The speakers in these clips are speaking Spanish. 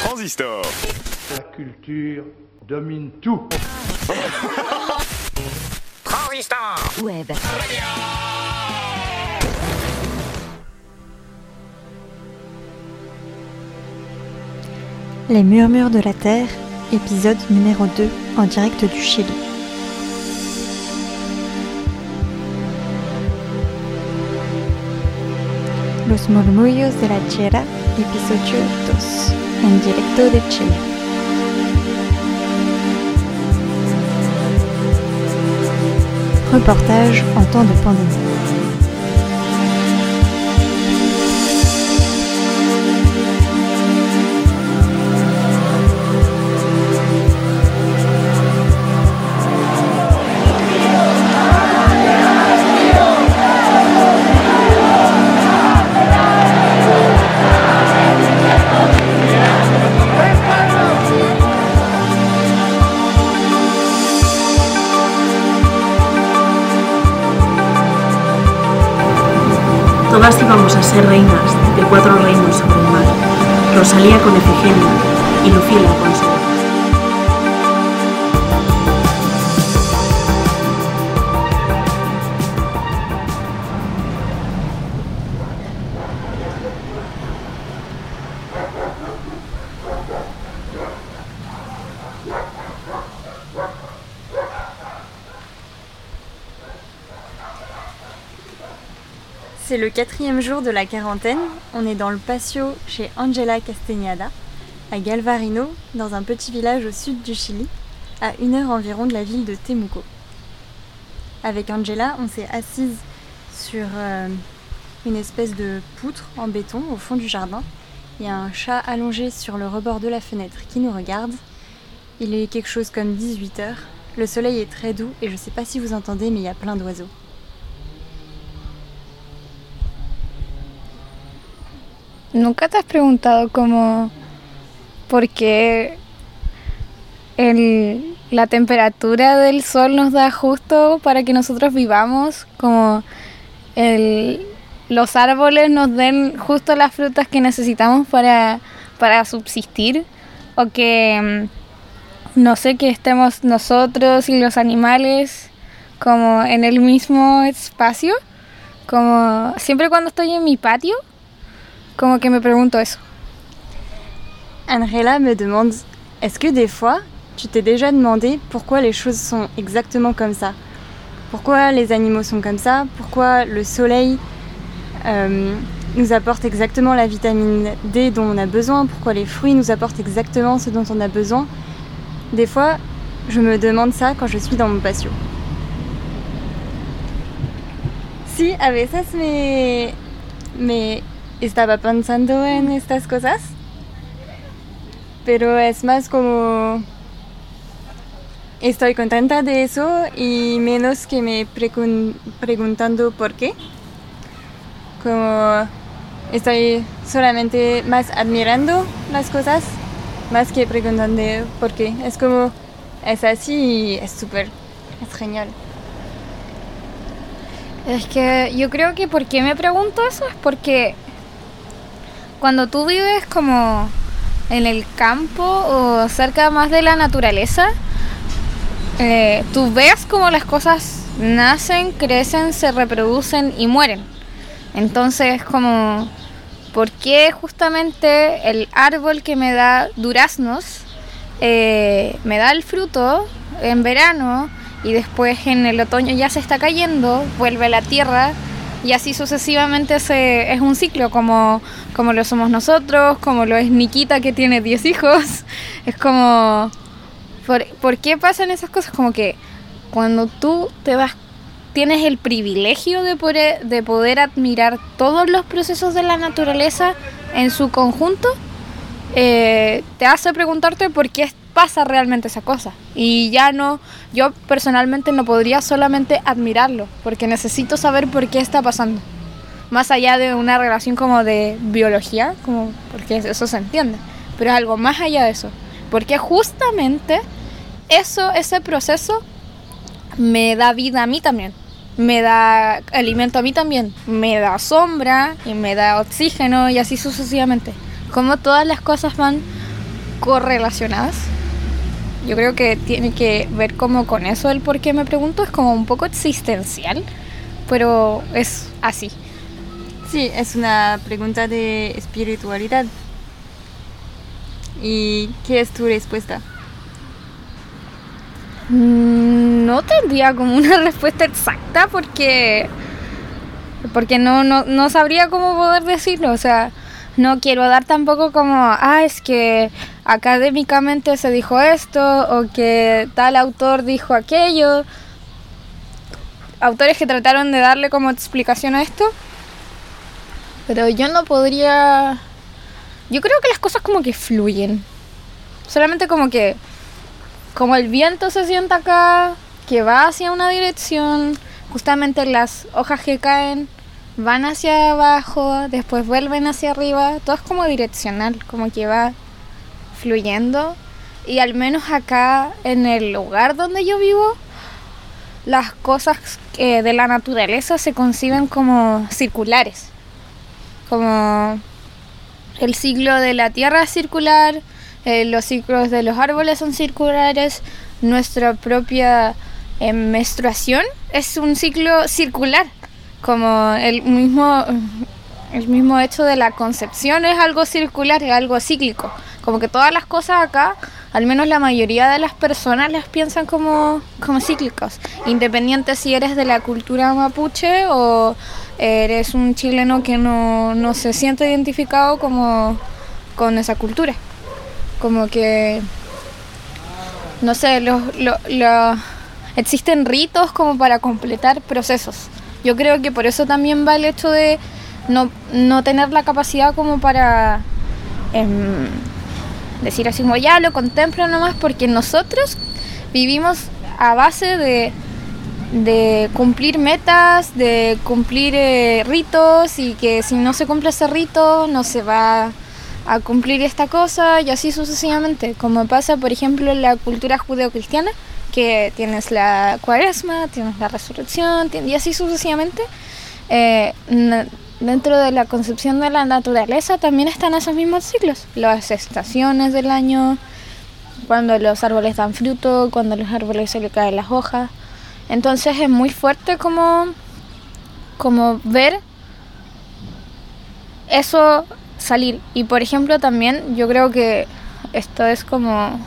Transistor. La culture domine tout. Transistor. Web. Les murmures de la Terre, épisode numéro 2, en direct du Chili. Los murmullos de la Tierra, episodio 2, en directo de Chile. Reportage en temps de pandémie. Todas íbamos a ser reinas de 4 reinos sobre el mar, Rosalía con Efigenia y Lucila con Sol. C'est le 4e jour de la quarantaine, on est dans le patio chez Angela Castañeda, à Galvarino, dans un petit village au sud du Chili, à 1 heure environ de la ville de Temuco. Avec Angela, on s'est assise sur une espèce de poutre en béton au fond du jardin. Il y a un chat allongé sur le rebord de la fenêtre qui nous regarde. Il est quelque chose comme 18 heures. Le soleil est très doux et je ne sais pas si vous entendez, mais il y a plein d'oiseaux. ¿Nunca te has preguntado como por qué la temperatura del sol nos da justo para que nosotros vivamos? Como los árboles nos den justo las frutas que necesitamos para subsistir, o que, no sé, que estemos nosotros y los animales como en el mismo espacio. Como siempre cuando estoy en mi patio, como que me pregunto eso. Angela me demande, est-ce que des fois, tu t'es déjà demandé pourquoi les choses sont exactement comme ça? Pourquoi les animaux sont comme ça? Pourquoi le soleil nous apporte exactement la vitamine D dont on a besoin? Pourquoi les fruits nous apportent exactement ce dont on a besoin? Des fois, je me demande ça quand je suis dans mon patio. Sí, a veces me estaba pensando en estas cosas, pero es más como estoy contenta de eso y menos que me preguntando por qué. Como estoy solamente más admirando las cosas, más que preguntando por qué. Es como, es así y es súper, es genial. Es que yo creo que por qué me pregunto eso es porque cuando tú vives como en el campo o cerca más de la naturaleza, tú ves cómo las cosas nacen, crecen, se reproducen y mueren. Entonces, como, ¿por qué justamente el árbol que me da duraznos me da el fruto en verano y después en el otoño ya se está cayendo, vuelve a la tierra? Y así sucesivamente es un ciclo, como lo somos nosotros, como lo es Nikita, que tiene 10 hijos. Es como, ¿por qué pasan esas cosas? Como que cuando tú tienes el privilegio de poder admirar todos los procesos de la naturaleza en su conjunto, te hace preguntarte por qué pasa realmente esa cosa. Y ya no, yo personalmente no podría solamente admirarlo, porque necesito saber por qué está pasando. Más allá de una relación como de biología, como porque eso se entiende, pero es algo más allá de eso. Porque justamente ese proceso me da vida a mí también. me da alimento a mí también, me da sombra y me da oxígeno y así sucesivamente. Como todas las cosas van correlacionadas. Yo creo que tiene que ver como con eso el por qué me pregunto, es como un poco existencial, pero es así. Sí, es una pregunta de espiritualidad. ¿Y qué es tu respuesta? No tendría como una respuesta exacta porque no sabría cómo poder decirlo. O sea, no quiero dar tampoco como, es que académicamente se dijo esto o que tal autor dijo aquello. Autores que trataron de darle como explicación a esto. Pero yo no podría... Yo creo que las cosas como que fluyen. Solamente como que... Como el viento se sienta acá, que va hacia una dirección, justamente las hojas que caen van hacia abajo, después vuelven hacia arriba, todo es como direccional, como que va fluyendo. Y al menos acá en el lugar donde yo vivo, las cosas de la naturaleza se conciben como circulares. Como el ciclo de la tierra es circular, los ciclos de los árboles son circulares, nuestra propia menstruación es un ciclo circular, como el mismo hecho de la concepción es algo circular, es algo cíclico, como que todas las cosas acá, al menos la mayoría de las personas las piensan como cíclicos, independiente si eres de la cultura mapuche o eres un chileno que no se siente identificado con esa cultura. Como que, no sé, existen ritos como para completar procesos. Yo creo que por eso también va el hecho de no tener la capacidad como para decir así como ya lo contemplo nomás, porque nosotros vivimos a base de cumplir metas, de cumplir ritos, y que si no se cumple ese rito no se va a cumplir esta cosa, y así sucesivamente, como pasa por ejemplo en la cultura judeocristiana, que tienes la cuaresma, tienes la resurrección, y así sucesivamente. Dentro de la concepción de la naturaleza también están esos mismos ciclos, las estaciones del año, cuando los árboles dan fruto, cuando los árboles se le caen las hojas. Entonces es muy fuerte como ver eso salir. Y por ejemplo también yo creo que esto es como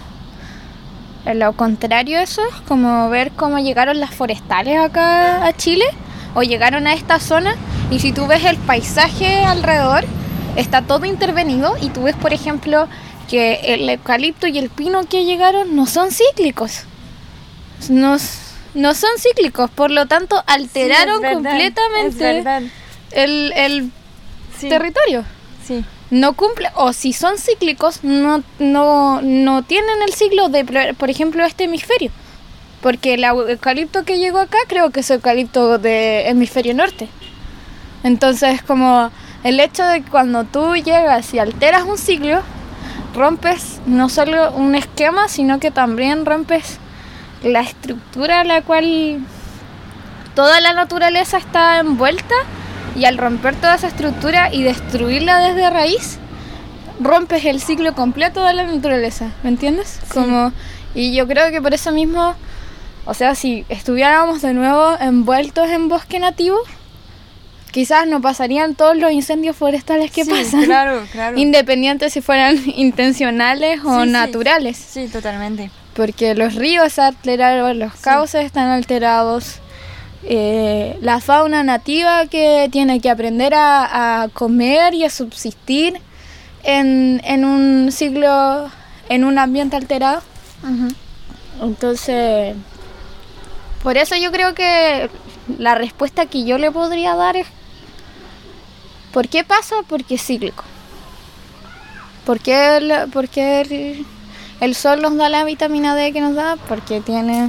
lo contrario, eso es como ver cómo llegaron las forestales acá a Chile, o llegaron a esta zona, y si tú ves el paisaje alrededor está todo intervenido, y tú ves por ejemplo que el eucalipto y el pino que llegaron no son cíclicos, no son cíclicos, por lo tanto alteraron completamente el territorio. Sí. No cumple, o si son cíclicos, no tienen el ciclo de, por ejemplo, este hemisferio. Porque el eucalipto que llegó acá creo que es eucalipto de hemisferio norte. Entonces, como el hecho de que cuando tú llegas y alteras un ciclo, rompes no solo un esquema, sino que también rompes la estructura a la cual toda la naturaleza está envuelta. Y al romper toda esa estructura y destruirla desde raíz, rompes el ciclo completo de la naturaleza, ¿me entiendes? Sí. Y yo creo que por eso mismo, o sea, si estuviéramos de nuevo envueltos en bosque nativo, quizás no pasarían todos los incendios forestales que pasan. Claro. Independiente si fueran intencionales o naturales. Sí, totalmente. Porque los ríos se alteraron, los cauces están alterados. La fauna nativa que tiene que aprender a comer y a subsistir en un ciclo, en un ambiente alterado. Uh-huh. Entonces, por eso yo creo que la respuesta que yo le podría dar es ¿por qué pasa? Porque es cíclico. ¿Por qué el sol nos da la vitamina D que nos da? Porque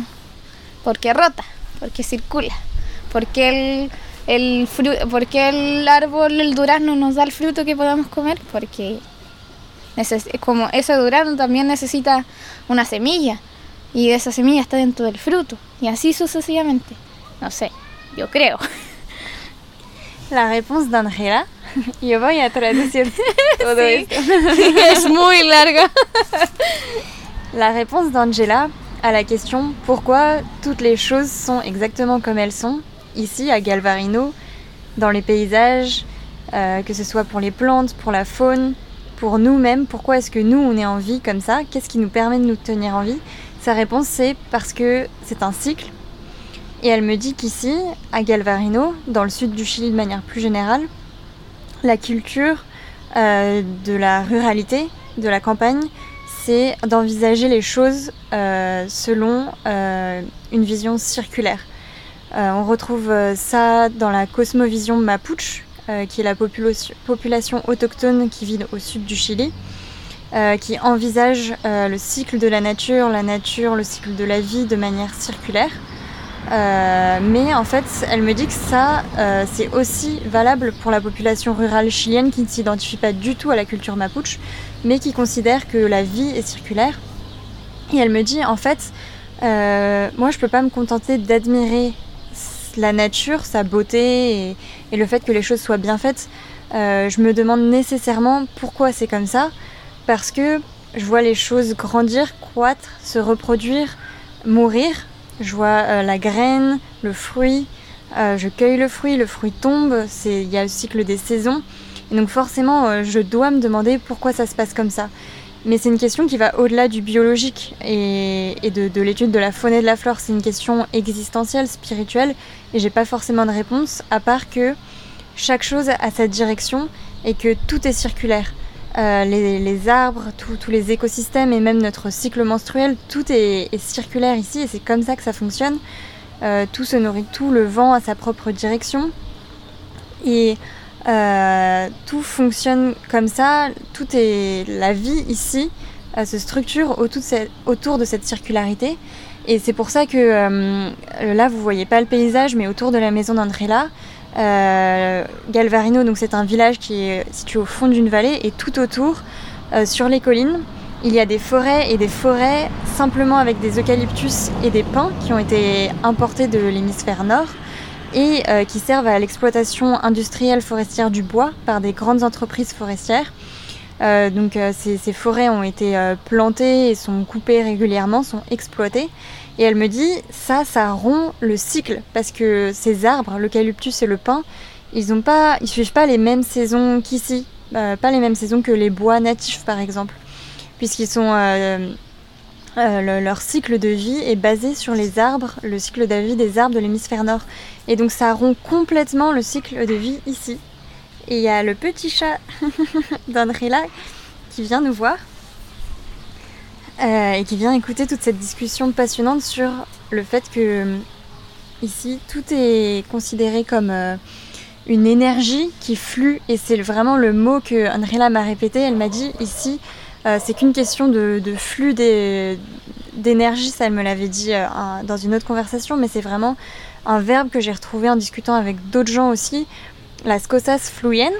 rota. Porque circula, porque el árbol, el durazno nos da el fruto que podamos comer, porque como ese durazno también necesita una semilla, y esa semilla está dentro del fruto, y así sucesivamente. No sé, yo creo. La réponse d'Angela. Yo voy a traducir todo Sí. esto. Es muy larga. La réponse d'Angela à la question pourquoi toutes les choses sont exactement comme elles sont, ici à Galvarino, dans les paysages, que ce soit pour les plantes, pour la faune, pour nous-mêmes, pourquoi est-ce que nous on est en vie comme ça, qu'est-ce qui nous permet de nous tenir en vie? Sa réponse c'est parce que c'est un cycle. Et elle me dit qu'ici, à Galvarino, dans le sud du Chili de manière plus générale, la culture de la ruralité, de la campagne, c'est d'envisager les choses selon une vision circulaire. On retrouve ça dans la cosmovision mapuche, qui est la population autochtone qui vit au sud du Chili, qui envisage le cycle de la nature, le cycle de la vie de manière circulaire. Mais en fait, elle me dit que ça, c'est aussi valable pour la population rurale chilienne qui ne s'identifie pas du tout à la culture mapuche, mais qui considère que la vie est circulaire. Et elle me dit, en fait, moi je peux pas me contenter d'admirer la nature, sa beauté et le fait que les choses soient bien faites. Je me demande nécessairement pourquoi c'est comme ça, parce que je vois les choses grandir, croître, se reproduire, mourir. Je vois la graine, le fruit, je cueille le fruit tombe, il y a le cycle des saisons. Et donc forcément, je dois me demander pourquoi ça se passe comme ça. Mais c'est une question qui va au-delà du biologique et de l'étude de la faune et de la flore. C'est une question existentielle, spirituelle, et j'ai pas forcément de réponse, à part que chaque chose a sa direction et que tout est circulaire. Les arbres, tous les écosystèmes et même notre cycle menstruel, tout est circulaire ici et c'est comme ça que ça fonctionne. Tout se nourrit, tout le vent a sa propre direction et tout fonctionne comme ça. La vie ici se structure autour de cette circularité et c'est pour ça que là vous voyez pas le paysage, mais autour de la maison d'Andrela, Galvarino, donc c'est un village qui est situé au fond d'une vallée et tout autour, sur les collines, il y a des forêts et des forêts simplement avec des eucalyptus et des pins qui ont été importés de l'hémisphère nord et qui servent à l'exploitation industrielle forestière du bois par des grandes entreprises forestières. Ces forêts ont été plantées et sont coupées régulièrement, sont exploitées. Et elle me dit, ça rompt le cycle, parce que ces arbres, l'eucalyptus et le pin, ils suivent pas les mêmes saisons qu'ici, pas les mêmes saisons que les bois natifs par exemple, puisqu'ils sont leur cycle de vie est basé sur les arbres, le cycle de vie des arbres de l'hémisphère nord. Et donc ça rompt complètement le cycle de vie ici. Et il y a le petit chat d'Andrela qui vient nous voir. Et qui vient écouter toute cette discussion passionnante sur le fait que ici tout est considéré comme une énergie qui flue, et c'est vraiment le mot que Andrela m'a répété. Elle m'a dit ici c'est qu'une question de flux d'énergie, ça elle me l'avait dit dans une autre conversation, mais c'est vraiment un verbe que j'ai retrouvé en discutant avec d'autres gens aussi, las cosas fluyen,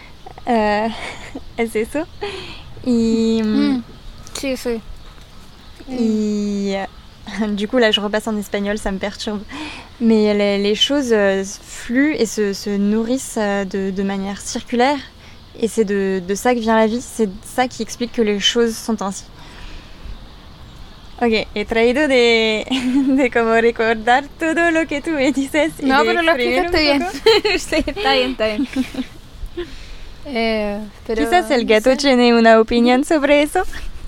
es eso. Sí, sí. Du coup là je repasse en espagnol, ça me perturbe, mais les choses fluent et se nourrissent de manière circulaire, et c'est de ça que vient la vie, c'est ça qui explique que les choses sont ainsi. Ok, he traído de como recordar todo lo que tú me dices. No, pero lo explicaste bien. Sí, está bien. Pero, quizás el gato tiene una opinión sobre eso.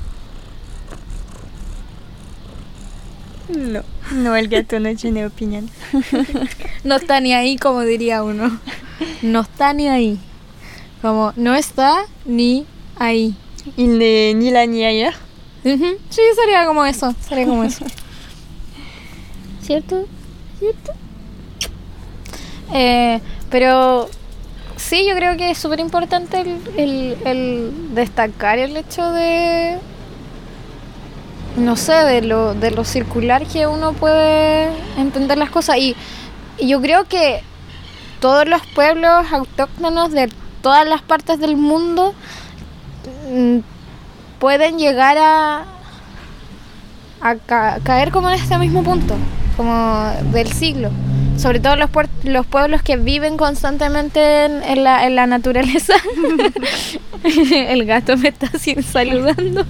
No, el gato no tiene opinión. No está ni ahí, como diría uno. No está ni ahí. Como no está ni ahí. Il n'est ni là ni ailleurs. Sí, sería como eso. ¿Cierto? Pero sí, yo creo que es súper importante el destacar el hecho de, no sé, de lo circular que uno puede entender las cosas. Y yo creo que todos los pueblos autóctonos de todas las partes del mundo pueden llegar a caer como en este mismo punto, como del siglo. sobre todo los pueblos que viven constantemente en la naturaleza. El gato me está saludando.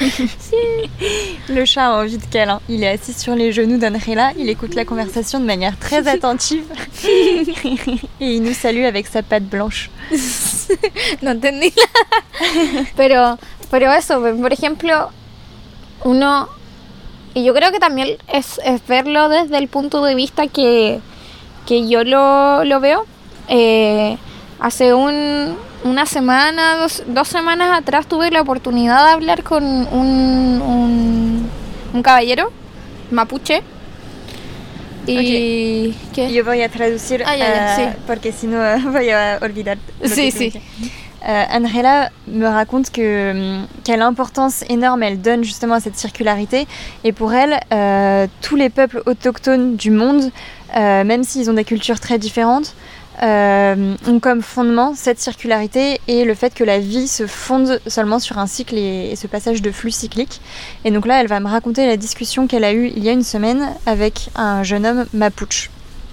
Le chat a envie de câlin. Il est assis sur les genoux d'Andrela, il écoute la conversation de manière très attentive et il nous salue avec sa patte blanche. No entendí nada. Pero eso, por ejemplo, uno, y yo creo que también es verlo desde el punto de vista que yo lo veo. Hace una semana, dos semanas atrás tuve la oportunidad de hablar con un caballero mapuche. Y okay. ¿qué? Yo voy a traducir sí. porque si no voy a olvidar. Sí. Andrela me raconte quelle importance énorme elle donne justement à cette circularité, et pour elle, tous les peuples autochtones du monde, même s'ils ont des cultures très différentes, ont comme fondement cette circularité et le fait que la vie se fonde seulement sur un cycle et ce passage de flux cyclique. Et donc là, elle va me raconter la discussion qu'elle a eue il y a une semaine avec un jeune homme mapuche.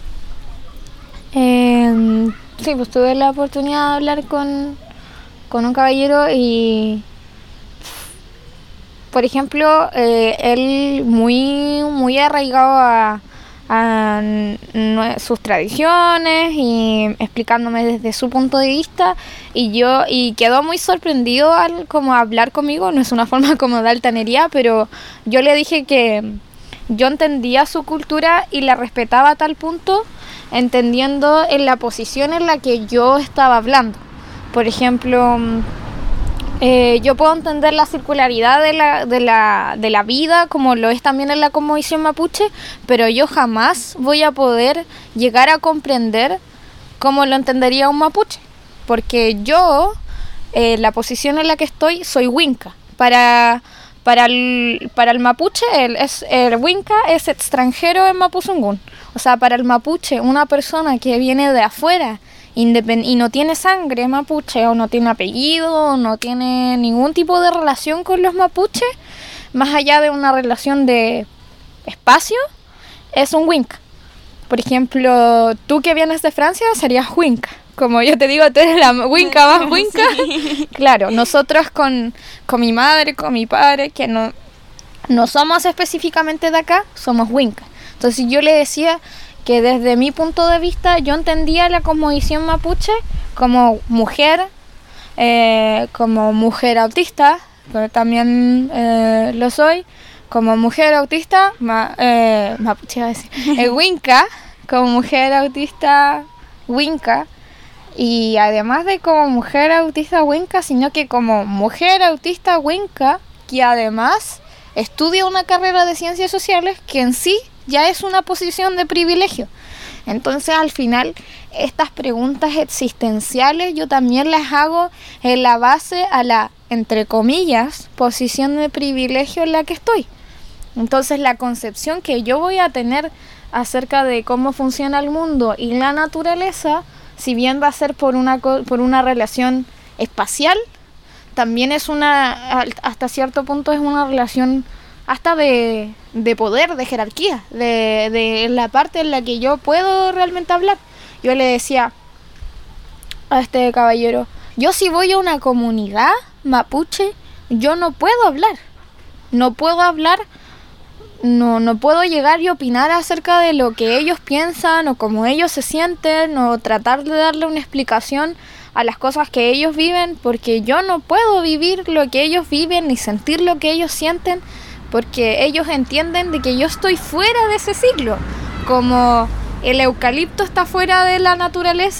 Sí, pues tuve la oportunidad de hablar con un caballero y, por ejemplo, él muy arraigado a sus tradiciones y explicándome desde su punto de vista, y quedó muy sorprendido al como hablar conmigo. No es una forma como de altanería, pero yo le dije que yo entendía su cultura y la respetaba a tal punto, entendiendo en la posición en la que yo estaba hablando. Por ejemplo, yo puedo entender la circularidad de la vida, como lo es también en la cosmovisión mapuche, pero yo jamás voy a poder llegar a comprender cómo lo entendería un mapuche, porque yo, la posición en la que estoy, soy Winca. Para el mapuche, el Winca es extranjero en Mapuzungún. O sea, para el mapuche, una persona que viene de afuera y no tiene sangre mapuche, o no tiene apellido, o no tiene ningún tipo de relación con los mapuches, más allá de una relación de espacio, es un Winca. Por ejemplo, tú que vienes de Francia serías Winca. Como yo te digo, tú eres la Winca más Winca. Sí. Claro, nosotros con mi madre, con mi padre, que no somos específicamente de acá, somos Winca. Entonces yo le decía que desde mi punto de vista yo entendía la cosmovisión mapuche como mujer autista, pero también lo soy, como mujer autista, mapuche iba a decir, Winca, como mujer autista Winca, y además de como mujer autista Winca, sino que como mujer autista Winca, que además estudia una carrera de ciencias sociales que en sí ya es una posición de privilegio. Entonces, al final, estas preguntas existenciales yo también las hago en la base a la, entre comillas, posición de privilegio en la que estoy. Entonces, la concepción que yo voy a tener acerca de cómo funciona el mundo y la naturaleza, si bien va a ser por una relación espacial, también es hasta cierto punto es una relación hasta de poder, de jerarquía, de la parte en la que yo puedo realmente hablar. Yo le decía a este caballero, yo si voy a una comunidad mapuche, yo no puedo hablar, no puedo llegar y opinar acerca de lo que ellos piensan o cómo ellos se sienten, o tratar de darle una explicación a las cosas que ellos viven, porque yo no puedo vivir lo que ellos viven ni sentir lo que ellos sienten, porque ellos entienden de que yo estoy fuera de ese ciclo, como el eucalipto está fuera de la naturaleza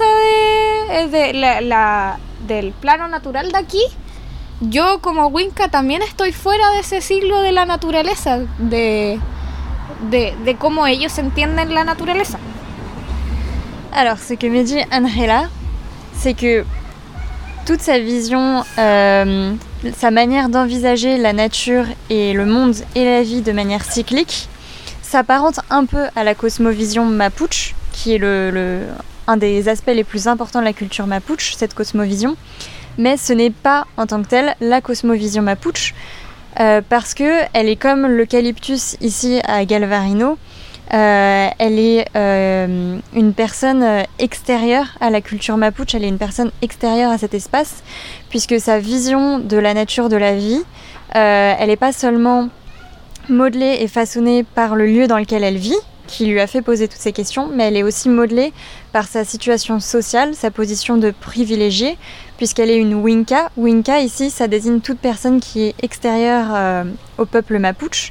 del plano natural de aquí. Yo como Winca también estoy fuera de ese ciclo de la naturaleza, de cómo ellos entienden la naturaleza. Alors, ce que me dit Andrela, c'est que toute sa vision, sa manière d'envisager la nature et le monde et la vie de manière cyclique s'apparente un peu à la cosmovision mapuche, qui est un des aspects les plus importants de la culture mapuche, cette cosmovision. Mais ce n'est pas en tant que telle la cosmovision mapuche, parce qu'elle est comme l'eucalyptus ici à Galvarino, Elle est une personne extérieure à la culture mapuche, elle est une personne extérieure à cet espace, puisque sa vision de la nature de la vie, elle n'est pas seulement modelée et façonnée par le lieu dans lequel elle vit, qui lui a fait poser toutes ces questions, mais elle est aussi modelée par sa situation sociale, sa position de privilégiée, puisqu'elle est une Winca. Winca, ici, ça désigne toute personne qui est extérieure au peuple mapuche.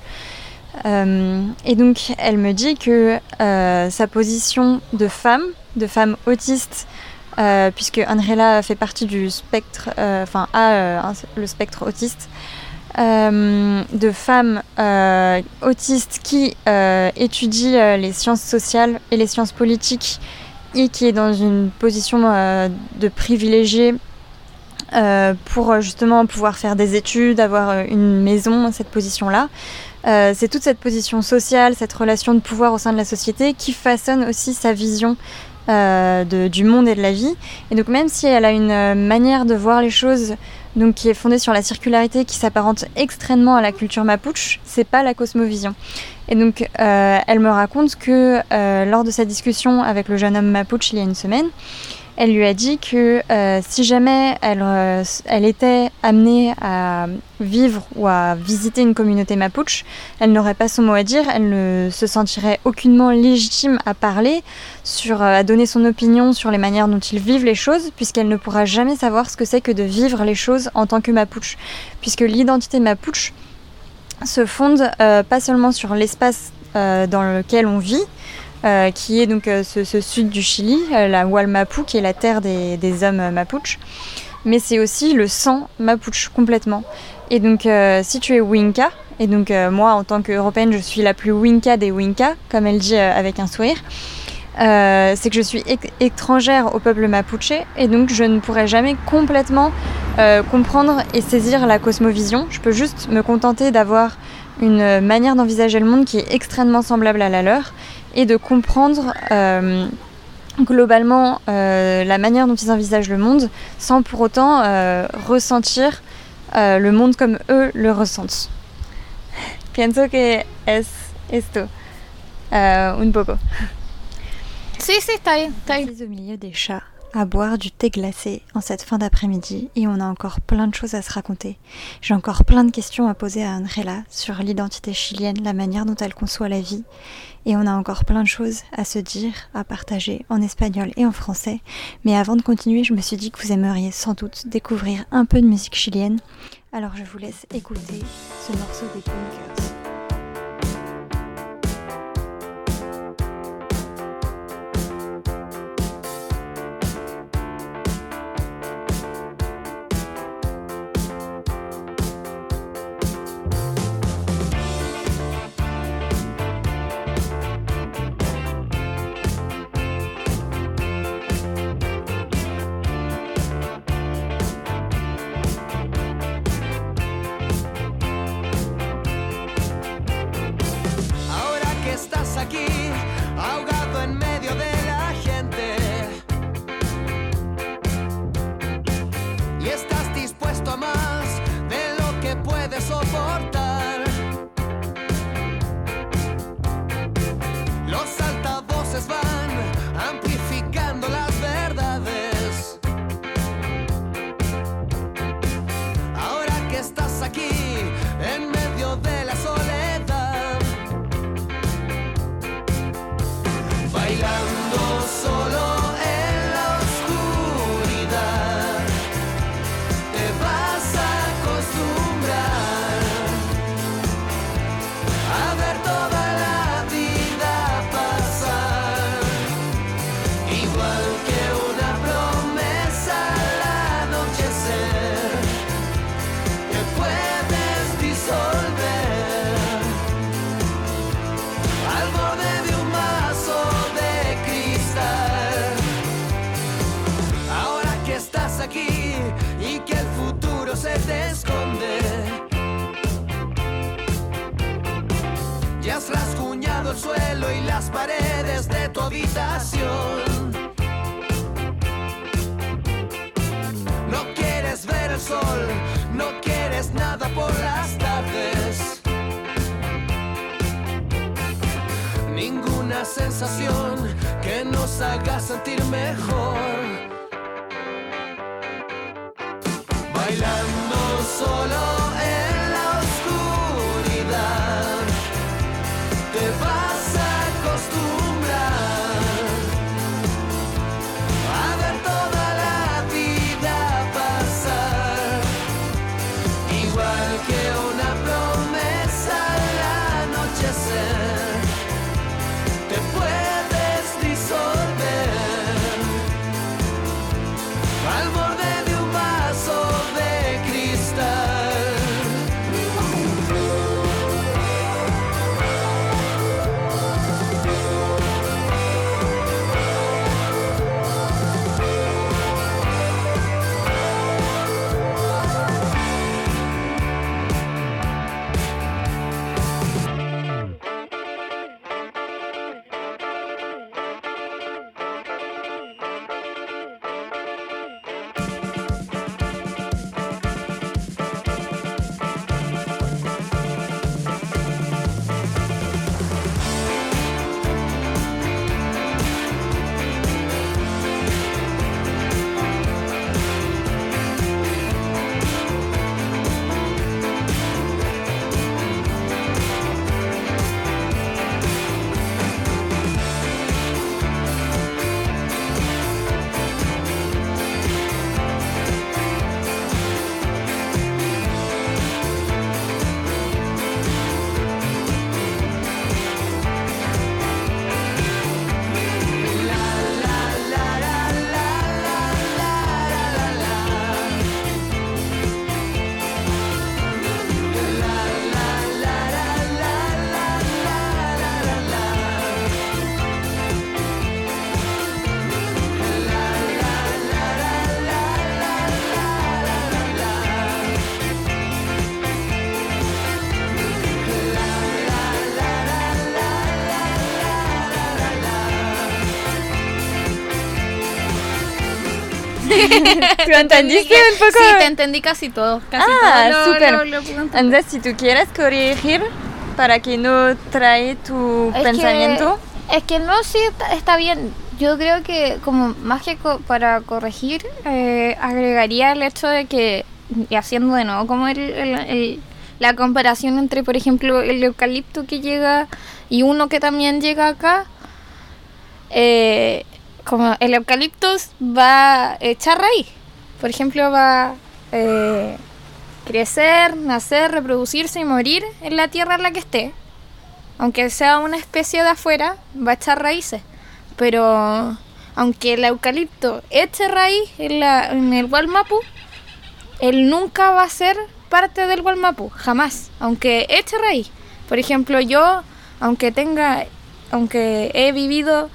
Et donc, elle me dit que sa position de femme autiste, puisque Angela fait partie du spectre, le spectre autiste, de femmes autistes qui étudie les sciences sociales et les sciences politiques et qui est dans une position de privilégiée pour justement pouvoir faire des études, avoir une maison, cette position-là. C'est toute cette position sociale, cette relation de pouvoir au sein de la société qui façonne aussi sa vision du monde et de la vie. Et donc même si elle a une manière de voir les choses donc, qui est fondée sur la circularité, qui s'apparente extrêmement à la culture mapuche, c'est pas la cosmovision. Et donc elle me raconte que lors de sa discussion avec le jeune homme mapuche il y a une semaine, elle lui a dit que si jamais elle était amenée à vivre ou à visiter une communauté mapuche, elle n'aurait pas son mot à dire, elle ne se sentirait aucunement légitime à parler, à donner son opinion sur les manières dont ils vivent les choses, puisqu'elle ne pourra jamais savoir ce que c'est que de vivre les choses en tant que mapuche. Puisque l'identité mapuche se fonde pas seulement sur l'espace dans lequel on vit, qui est donc ce sud du Chili, la Wallmapu, qui est la terre des hommes mapuches, mais c'est aussi le sang mapuche complètement. Et donc si tu es Winca, et donc moi en tant qu'Européenne je suis la plus Winca des Winca, comme elle dit avec un sourire, c'est que je suis étrangère au peuple mapuche et donc je ne pourrai jamais complètement comprendre et saisir la cosmovision. Je peux juste me contenter d'avoir une manière d'envisager le monde qui est extrêmement semblable à la leur et de comprendre globalement la manière dont ils envisagent le monde sans pour autant ressentir le monde comme eux le ressentent. Pienso que es esto, un poco. Sí, está bien. Je suis au milieu des chats à boire du thé glacé en cette fin d'après-midi et on a encore plein de choses à se raconter. J'ai encore plein de questions à poser à Angela sur l'identité chilienne, la manière dont elle conçoit la vie et on a encore plein de choses à se dire, à partager en espagnol et en français. Mais avant de continuer, je me suis dit que vous aimeriez sans doute découvrir un peu de musique chilienne. Alors je vous laisse écouter ce morceau des Bunkers. has rasguñado el suelo y las paredes de tu habitación. No quieres ver el sol, no quieres nada por las tardes. Ningún sensación que nos haga sentir mejor. Bailando solo en la oscuridad, te vas a acostumbrar a ver toda la vida pasar, igual que una promesa al anochecer. Te puedes disolver al borde de un vaso de cristal. ¿Tú entendiste un poco? Sí, te entendí casi todo. Casi todo súper. lo entendí. Entonces, si tú quieres corregir para que no trae tu pensamiento. Es que no, sí, está bien. Yo creo que como más que para corregir, agregaría el hecho de que, y haciendo de nuevo como la comparación entre, por ejemplo, el eucalipto que llega y uno que también llega acá, como el eucalipto va a echar raíz. Por ejemplo, va a crecer, nacer, reproducirse y morir en la tierra en la que esté. Aunque sea una especie de afuera, va a echar raíces. Pero aunque el eucalipto eche raíz en el Wallmapu, él nunca va a ser parte del Wallmapu, jamás, aunque eche raíz. Por ejemplo, yo, aunque he vivido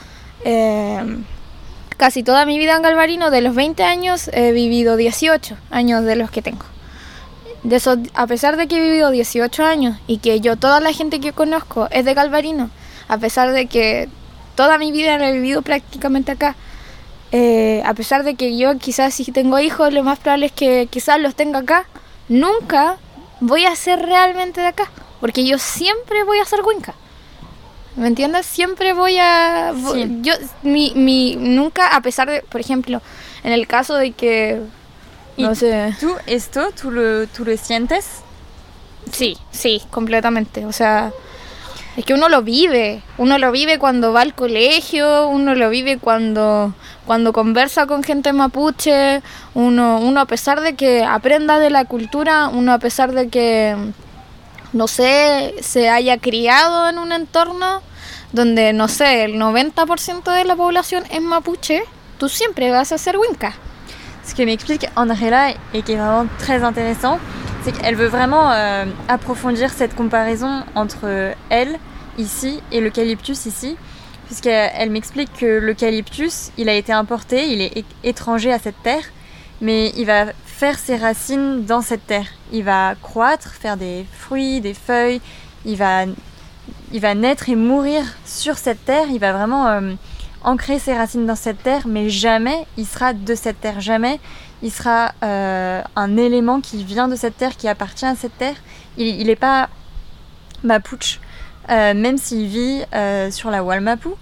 casi toda mi vida en Galvarino, de los 20 años he vivido 18 años de los que tengo. De eso, a pesar de que he vivido 18 años y que toda la gente que conozco es de Galvarino, a pesar de que toda mi vida la he vivido prácticamente acá, a pesar de que yo quizás si tengo hijos, lo más probable es que quizás los tenga acá, nunca voy a ser realmente de acá, porque yo siempre voy a ser Winca. ¿Me entiendes? Siempre voy a... Sí. Yo, nunca, a pesar de, por ejemplo, en el caso de que... No sé. ¿Tú esto, tú lo sientes? Sí, completamente. O sea, es que uno lo vive cuando va al colegio, uno lo vive cuando conversa con gente mapuche, uno a pesar de que aprenda de la cultura, uno a pesar de que, no sé, se haya criado en un entorno donde, no sé, el 90% de la población es mapuche, tú siempre vas a ser Winca. Ce que m'explique Andrea et qui est vraiment très intéressant, c'est qu'elle veut vraiment approfondir cette comparaison entre elle, ici, et l'eucalyptus, ici, puisqu'elle m'explique que l'eucalyptus, il a été importé, il est étranger à cette terre, mais il va faire ses racines dans cette terre. Il va croître, faire des fruits, des feuilles, il va naître et mourir sur cette terre, il va vraiment... ancrer ses racines dans cette terre, mais jamais il sera de cette terre, jamais il sera un élément qui vient de cette terre, qui appartient à cette terre. Il n'est pas mapuche, même s'il vit sur la Wallmapu,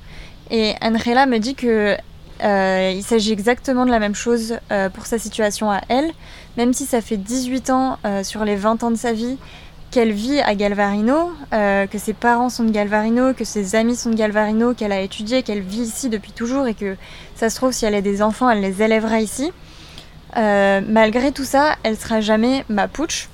Et Angela me dit que il s'agit exactement de la même chose pour sa situation à elle, même si ça fait 18 ans sur les 20 ans de sa vie qu'elle vit à Galvarino, que ses parents sont de Galvarino, que ses amis sont de Galvarino, qu'elle a étudié, qu'elle vit ici depuis toujours et que ça se trouve, si elle a des enfants, elle les élèvera ici. Malgré tout ça, elle sera jamais mapuche.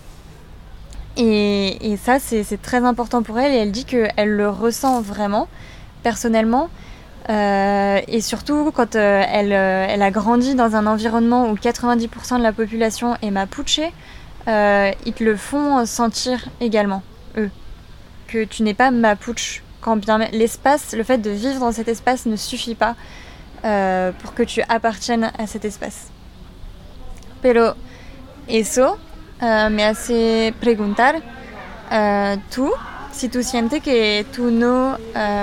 Et ça, c'est très important pour elle et elle dit qu'elle le ressent vraiment, personnellement. Et surtout quand elle a grandi dans un environnement où 90% de la population est mapuche, ils te le font sentir également, eux, que tu n'es pas mapuche, quand bien même l'espace, le fait de vivre dans cet espace ne suffit pas pour que tu appartiennes à cet espace. Pero eso me hace preguntar, tú, si tú sientes que tú no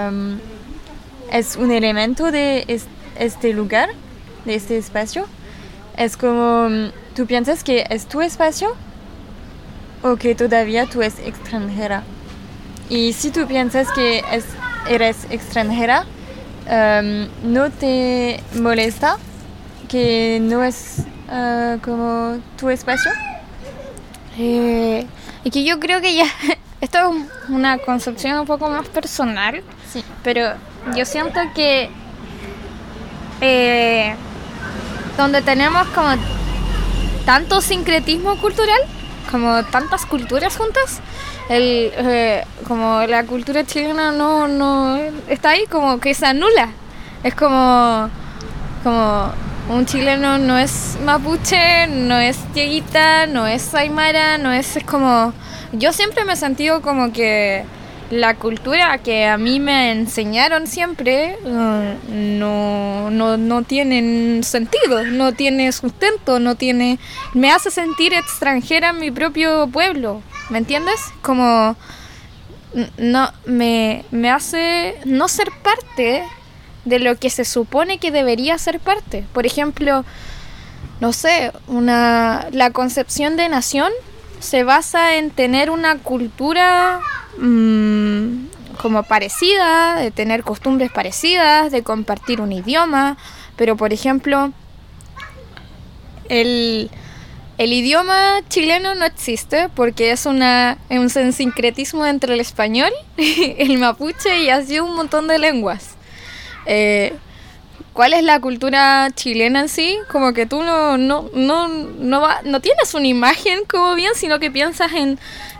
es un elemento de este lugar, de este espacio, es como, ¿tú piensas que es tu espacio o que todavía tú eres extranjera? Y si tú piensas que eres extranjera, ¿no te molesta que no es como tu espacio? Y que yo creo que ya esto es una concepción un poco más personal, Sí. pero yo siento que donde tenemos como tanto sincretismo cultural, como tantas culturas juntas, como la cultura chilena no está ahí, como que se anula. Es como un chileno no es mapuche, no es dieguita, no es aymara, es como... Yo siempre me he sentido como que la cultura que a mí me enseñaron siempre no tiene sentido, no tiene sustento, me hace sentir extranjera en mi propio pueblo, ¿me entiendes? Como me hace no ser parte de lo que se supone que debería ser parte. Por ejemplo, no sé, la concepción de nación se basa en tener una cultura como parecida, de tener costumbres parecidas, de compartir un idioma, pero por ejemplo el idioma chileno no existe porque es un sincretismo entre el español, el mapuche y así un montón de lenguas. ¿Cuál es la cultura chilena en sí? Como que tú no tienes una imagen como bien, sino que piensas en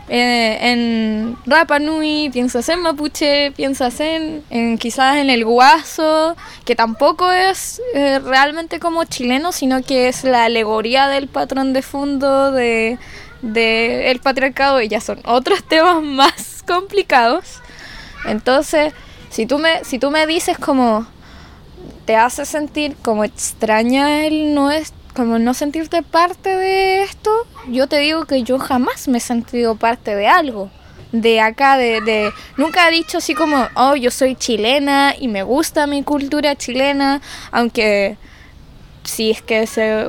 Rapa Nui, piensas en mapuche, piensas en quizás en el guaso, que tampoco es realmente como chileno, sino que es la alegoría del patrón de fondo de el patriarcado, y ya son otros temas más complicados. Entonces, si tú me dices como te hace sentir como extraña como no sentirte parte de esto, yo te digo que yo jamás me he sentido parte de algo de acá, nunca he dicho así como, oh, yo soy chilena y me gusta mi cultura chilena, aunque si es que se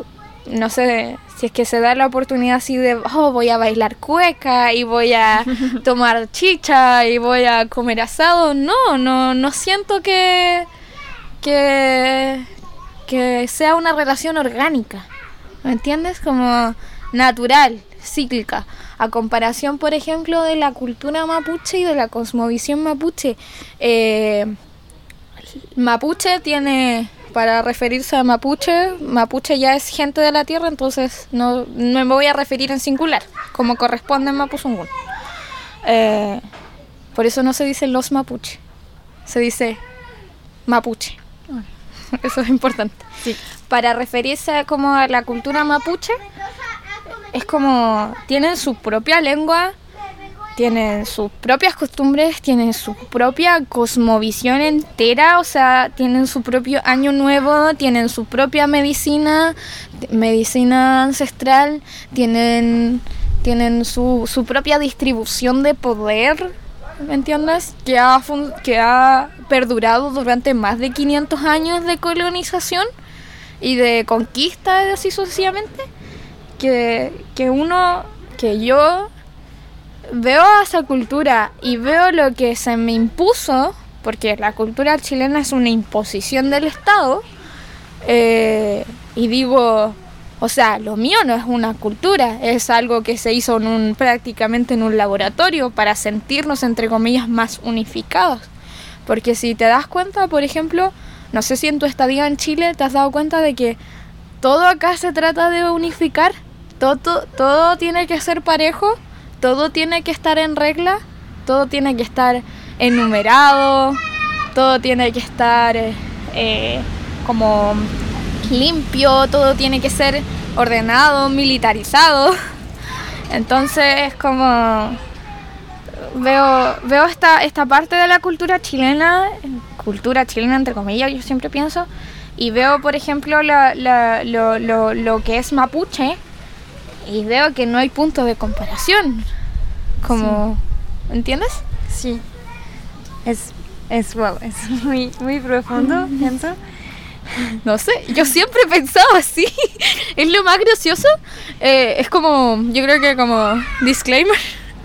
da la oportunidad así de, oh, voy a bailar cueca y voy a tomar chicha y voy a comer asado, no siento que sea una relación orgánica, ¿me entiendes? Como natural, cíclica, a comparación, por ejemplo, de la cultura mapuche y de la cosmovisión mapuche. Mapuche tiene, para referirse a mapuche ya es gente de la tierra, entonces no me voy a referir en singular, como corresponde en mapuzungún. Por eso no se dice los mapuche, se dice mapuche. Eso es importante. Sí. Para referirse como a la cultura mapuche, es como tienen su propia lengua, tienen sus propias costumbres, tienen su propia cosmovisión entera, o sea, tienen su propio año nuevo, tienen su propia medicina ancestral, tienen su propia distribución de poder, ¿me entiendes? Que ha perdurado durante más de 500 años de colonización y de conquista, así sucesivamente, que yo veo a esa cultura y veo lo que se me impuso porque la cultura chilena es una imposición del Estado, y digo, o sea, lo mío no es una cultura, es algo que se hizo prácticamente en un laboratorio para sentirnos, entre comillas, más unificados. Porque si te das cuenta, por ejemplo, no sé si en tu estadía en Chile te has dado cuenta de que todo acá se trata de unificar, todo tiene que ser parejo, todo tiene que estar en regla, todo tiene que estar enumerado, todo tiene que estar como limpio, todo tiene que ser ordenado, militarizado. Entonces como veo esta parte de la cultura chilena entre comillas, yo siempre pienso, y veo por ejemplo lo que es mapuche y veo que no hay punto de comparación, como sí. ¿Entiendes? Sí, es muy, muy profundo, pienso. No sé, yo siempre he pensado así. Es lo más gracioso. Es como, yo creo que como disclaimer,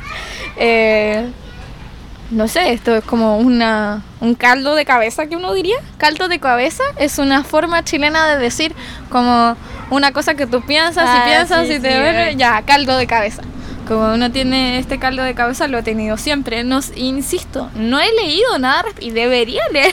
no sé, esto es como un caldo de cabeza que uno diría. Caldo de cabeza es una forma chilena de decir como una cosa que tú piensas y piensas sí, y te ves, ya, caldo de cabeza. Como uno tiene este caldo de cabeza, lo he tenido siempre. Insisto, no he leído nada y debería leer.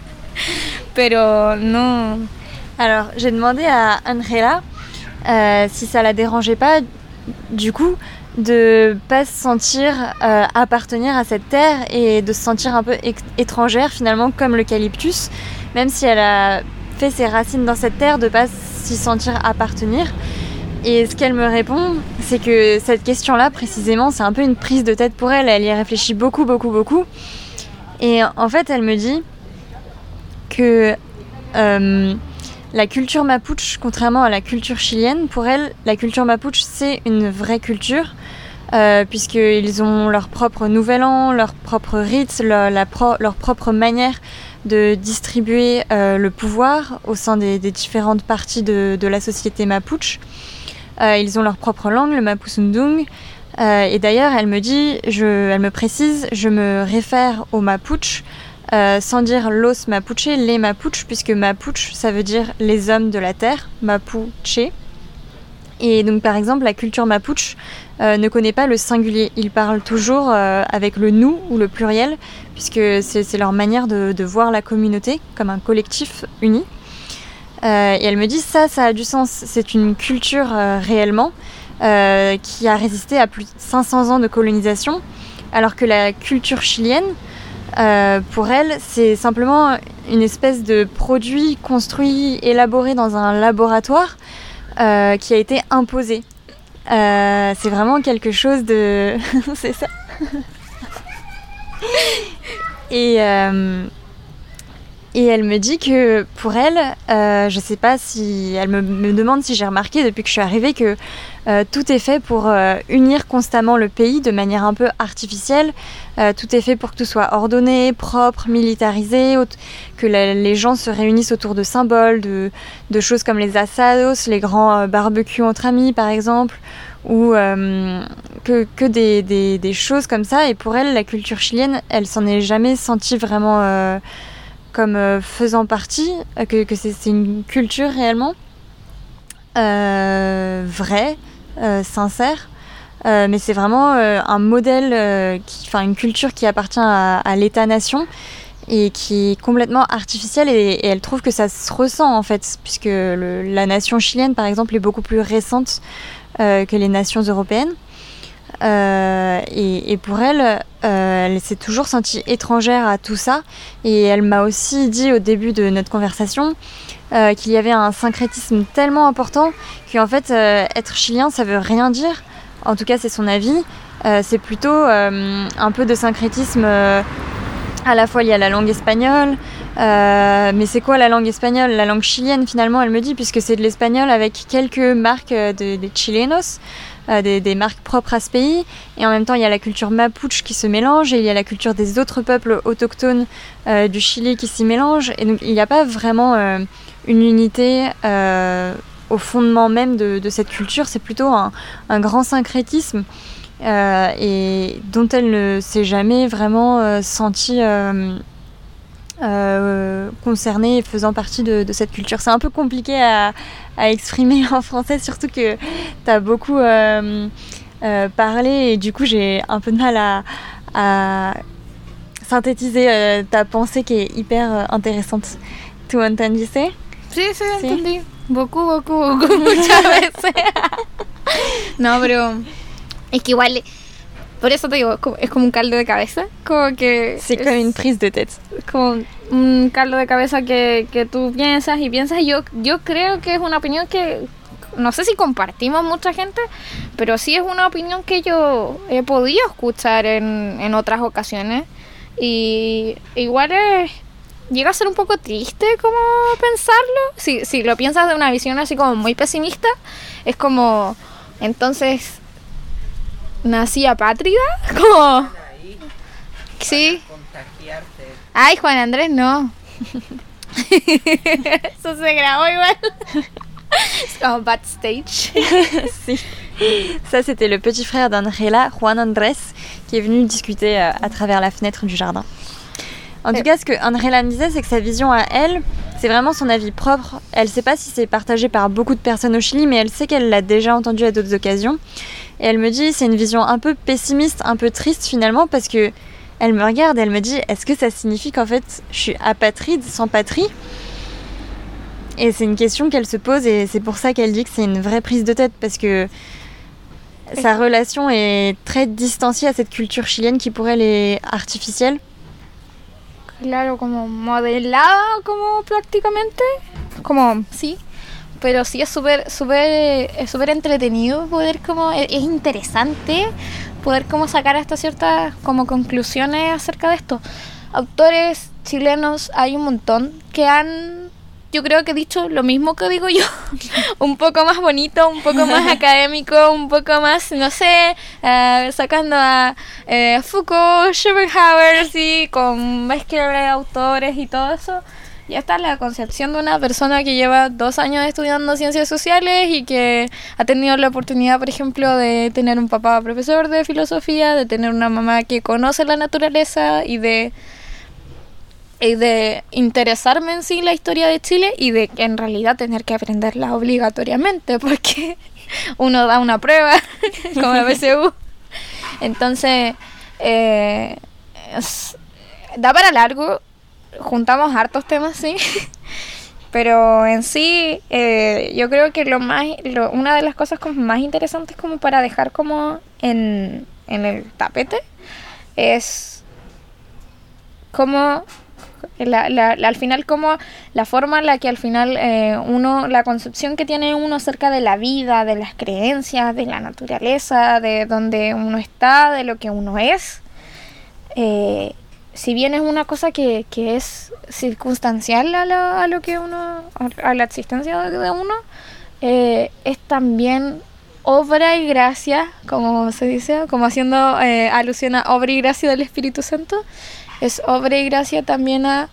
Pero no. Alors, j'ai demandé à Angela si ça la dérangeait pas, du coup, de pas se sentir appartenir à cette terre et de se sentir un peu étrangère, finalement, comme l'eucalyptus, même si elle a fait ses racines dans cette terre, de pas s'y sentir appartenir. Et ce qu'elle me répond, c'est que cette question-là, précisément, c'est un peu une prise de tête pour elle. Elle y réfléchit beaucoup. Et en fait, elle me dit que la culture mapuche, contrairement à la culture chilienne, pour elle, la culture mapuche, c'est une vraie culture, puisqu'ils ont leur propre nouvel an, leur propre rites, leur propre manière de distribuer le pouvoir au sein des différentes parties de la société mapuche. Ils ont leur propre langue, le mapusundung. Et d'ailleurs, elle me précise, je me réfère aux mapuches, sans dire los mapuche, les mapuches, puisque mapuche, ça veut dire les hommes de la terre, mapuche. Et donc, par exemple, la culture mapuche ne connaît pas le singulier. Ils parlent toujours avec le nous ou le pluriel, puisque c'est leur manière de voir la communauté comme un collectif uni. Et elle me dit, ça a du sens. C'est une culture réellement qui a résisté à plus de 500 ans de colonisation, alors que la culture chilienne, pour elle, c'est simplement une espèce de produit construit, élaboré dans un laboratoire qui a été imposé. C'est vraiment quelque chose de... c'est ça. Et elle me dit que pour elle, je sais pas si... Elle me demande si j'ai remarqué depuis que je suis arrivée que tout est fait pour unir constamment le pays de manière un peu artificielle. Tout est fait pour que tout soit ordonné, propre, militarisé, que les gens se réunissent autour de symboles, de choses comme les asados, les grands barbecues entre amis par exemple, ou que des choses comme ça. Et pour elle, la culture chilienne, elle s'en est jamais sentie vraiment... comme faisant partie, que c'est une culture réellement vraie, sincère, mais c'est vraiment un modèle, une culture qui appartient à l'État-nation et qui est complètement artificielle, et elle trouve que ça se ressent en fait, puisque la nation chilienne par exemple est beaucoup plus récente que les nations européennes. Et pour elle, elle s'est toujours sentie étrangère à tout ça, et elle m'a aussi dit au début de notre conversation qu'il y avait un syncrétisme tellement important qu'en fait être chilien ça veut rien dire, en tout cas c'est son avis, c'est plutôt un peu de syncrétisme, à la fois il y a la langue espagnole, mais c'est quoi la langue espagnole? La langue chilienne finalement, elle me dit, puisque c'est de l'espagnol avec quelques marques des chilenos, des marques propres à ce pays, et en même temps il y a la culture mapuche qui se mélange, et il y a la culture des autres peuples autochtones du Chili qui s'y mélange, et donc il n'y a pas vraiment une unité au fondement même de cette culture, c'est plutôt un grand syncrétisme et dont elle ne s'est jamais vraiment sentie concernés et faisant partie de cette culture. C'est un peu compliqué à exprimer en français, surtout que tu as beaucoup parlé et du coup j'ai un peu de mal à synthétiser ta pensée qui est hyper intéressante. ¿Tú entendiste? Sí, entendí. Beaucoup, muchas veces. No, pero es que igual, por eso te digo, es como un caldo de cabeza, como que... C'est comme une prise de tête. Como un caldo de cabeza que tú piensas y yo creo que es una opinión que, no sé si compartimos mucha gente, pero sí es una opinión que yo he podido escuchar en otras ocasiones y igual llega a ser un poco triste como pensarlo. Si lo piensas de una visión así como muy pesimista, es como, entonces, nací apátrida, como... Sí. Ay, Juan Andrés, no. Eso se grabó igual. C'est comme backstage. Si. Ça, c'était le petit frère d'Andrela, Juan Andrés, qui est venu discuter à travers la fenêtre du jardin. En tout cas, ce que Andrela me disait, c'est que sa vision à elle, c'est vraiment son avis propre. Elle ne sait pas si c'est partagé par beaucoup de personnes au Chili, mais elle sait qu'elle l'a déjà entendu à d'autres occasions. Et elle me dit, c'est une vision un peu pessimiste, un peu triste finalement, parce que elle me regarde et elle me dit, est-ce que ça signifie qu'en fait, je suis apatride, sans patrie ? Et c'est une question qu'elle se pose et c'est pour ça qu'elle dit que c'est une vraie prise de tête, parce que sa relation est très distanciée à cette culture chilienne qui pour elle est artificielle. Claro, como modelada, como prácticamente, como sí, pero sí es súper entretenido poder como, es interesante poder como sacar hasta ciertas como conclusiones acerca de esto. Autores chilenos hay un montón que han, yo creo que he dicho lo mismo que digo yo, un poco más bonito, un poco más académico, un poco más, no sé, sacando a Foucault, Schopenhauer, así, con mezcla de autores y todo eso. Ya está la concepción de una persona que lleva 2 años estudiando ciencias sociales y que ha tenido la oportunidad, por ejemplo, de tener un papá profesor de filosofía, de tener una mamá que conoce la naturaleza y de interesarme en sí la historia de Chile y de en realidad tener que aprenderla obligatoriamente porque uno da una prueba como la PSU. Entonces da para largo, juntamos hartos temas, sí, pero en sí yo creo que una de las cosas como más interesantes como para dejar como en el tapete es como al final como la forma en la que al final la concepción que tiene uno acerca de la vida, de las creencias, de la naturaleza, de donde uno está, de lo que uno es, si bien es una cosa que es circunstancial a lo que uno, a la existencia de uno, es también obra y gracia, como se dice, como haciendo alusión a obra y gracia del Espíritu Santo. Es obra y gracia también a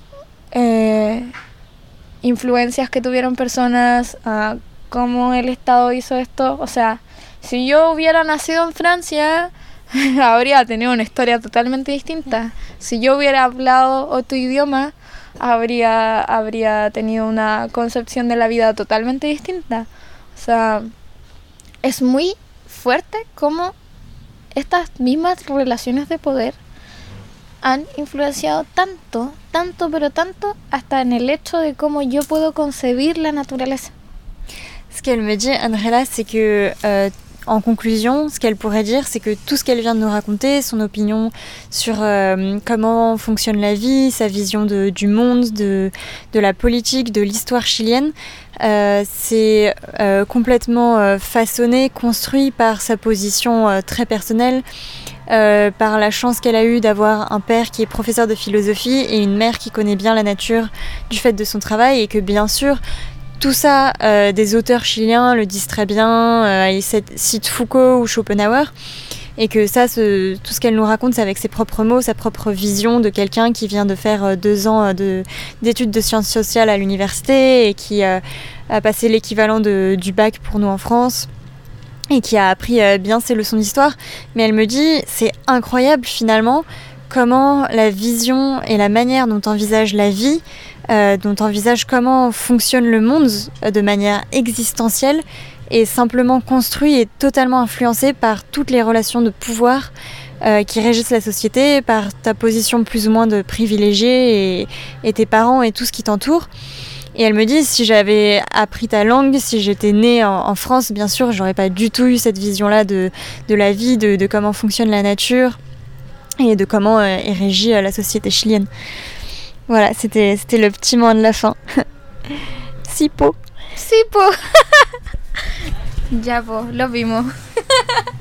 influencias que tuvieron personas, a cómo el Estado hizo esto. O sea, si yo hubiera nacido en Francia, habría tenido una historia totalmente distinta. Si yo hubiera hablado otro idioma, habría tenido una concepción de la vida totalmente distinta. O sea, es muy fuerte cómo estas mismas relaciones de poder han influenciado tanto, hasta en el hecho de cómo yo puedo concebir la naturaleza. Ce qu'elle me dit, Andrela, c'est que, en conclusion, ce qu'elle pourrait dire, c'est que tout ce qu'elle vient de nous raconter, son opinion sur comment fonctionne la vie, sa vision du monde, de la politique, de l'histoire chilienne, c'est complètement façonné, construit par sa position très personnelle, par la chance qu'elle a eue d'avoir un père qui est professeur de philosophie et une mère qui connaît bien la nature du fait de son travail, et que bien sûr tout ça, des auteurs chiliens le disent très bien, ils citent Foucault ou Schopenhauer, et que ça, tout ce qu'elle nous raconte, c'est avec ses propres mots, sa propre vision de quelqu'un qui vient de faire 2 ans d'études de sciences sociales à l'université et qui a passé l'équivalent du bac pour nous en France, et qui a appris bien ses leçons d'histoire. Mais elle me dit, c'est incroyable finalement comment la vision et la manière dont envisage la vie, dont envisage comment fonctionne le monde de manière existentielle, est simplement construit et totalement influencé par toutes les relations de pouvoir qui régissent la société, par ta position plus ou moins de privilégié et tes parents et tout ce qui t'entoure. Et elle me dit, si j'avais appris ta langue, si j'étais née en France, bien sûr, j'aurais pas du tout eu cette vision-là de la vie, de comment fonctionne la nature et de comment est régie la société chilienne. Voilà, c'était le petit mot de la fin. Sipo. Sipo. Ya, pues, lo vimos.